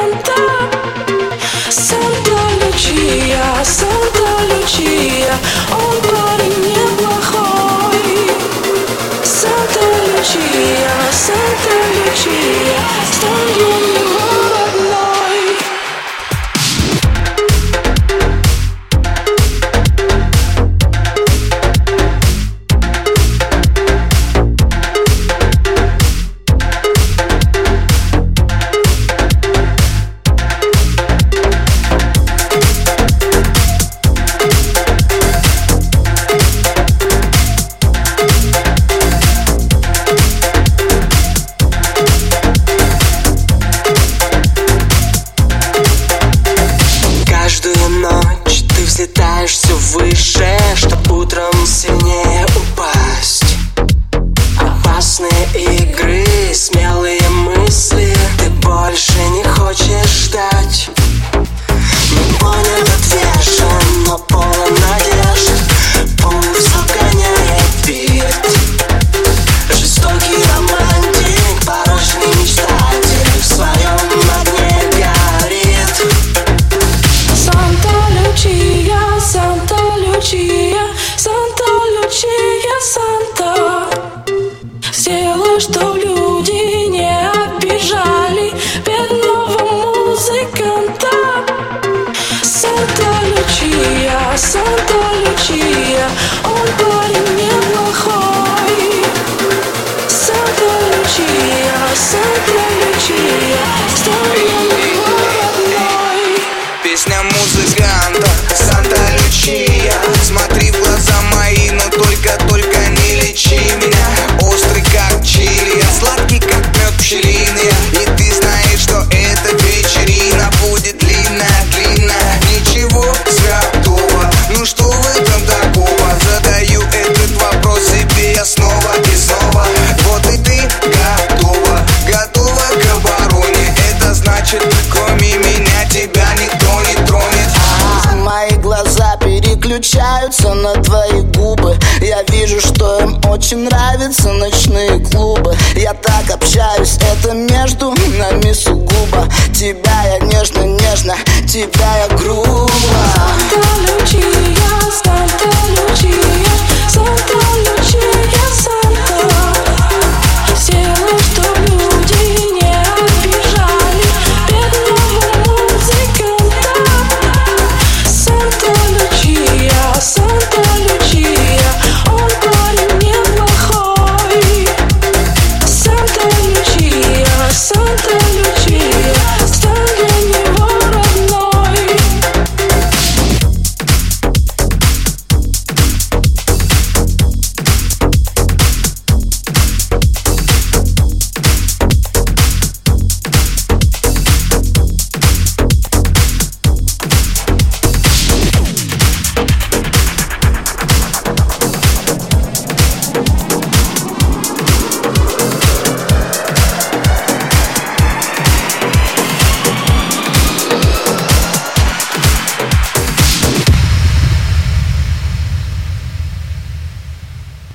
музыканта. Санта Лючия, он парень неплохой. Санта Лючия, стань для него родной. Ночь ты взлетаешь все выше, чтоб утром сильнее упасть. Опасные игры, смелые мысли, ты больше не хочешь ждать. Не понят, отвержен, но полон надежд. Пульс угоняет бит. Жестокий романтик, порочный мечтатель, в своем огне горит. Санта Лючия, Санта, сделай, чтоб люди не обижали бедного музыканта. Санта Лючия, он парень неплохой. Санта Лючия, стань его родной. Песня музыканта Санта Лючия. Смотри в глаза мои, но только не лечи меня. Острый как чили, сладкий как мед пчелиный. И ты знаешь, что эта вечерина будет длинная. Ничего святого, ну что в этом такого? Задаю этот вопрос себе я снова и снова. Вот и ты готова к обороне. Это значит, кроме меня тебя никто не тронет. Мои глаза переключаются на твои губы. Я вижу, что им очень нравятся ночные клубы. Я так общаюсь, это между нами сугубо. Тебя я нежно, тебя я грубо. Санта Лючия,